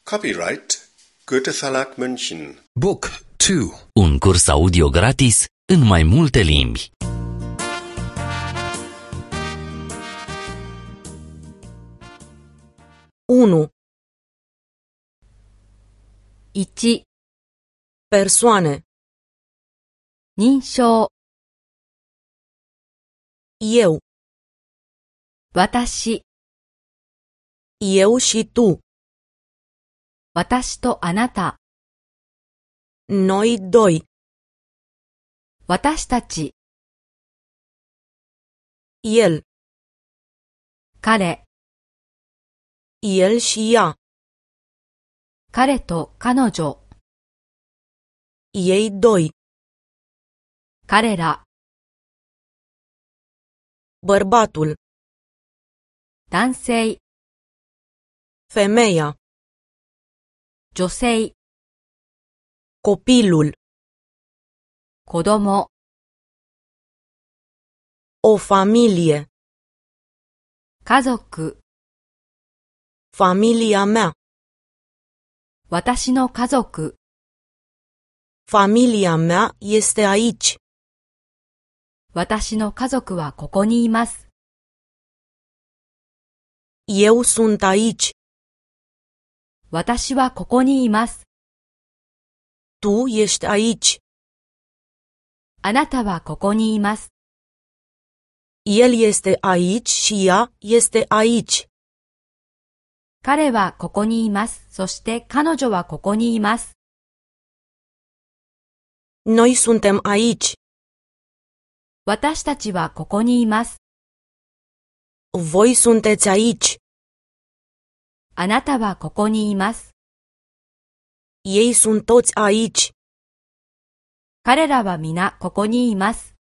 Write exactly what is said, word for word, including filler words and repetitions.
Copyright Goethe Verlag München. Book two. Un curs audio gratis în mai multe limbi. unu. one. Persoane. 認証 Eu. 私 Eu și tu. 私とあなた Noi doi. 私たち El. 彼 El și ea. 彼と彼女 Ei doi. 彼ら Bărbatul. 男性 Femeia. 女性 Copilul. 子供 O familie. 家族 Familia mea. 私の家族 Familia mea este aici. 私の家族はここにいます。 Eu sunt aici. 私はここにいます。 Tu ești aici. あなたはここにいます。 El este aici și ea este aici. 彼はここにいます。そして彼女はここにいます。 Noi suntem aici. 私たちはここにいます。 Voi sunteți aici. あなたはここにいます。 Ei sunt toți aici. 彼らは皆ここにいます。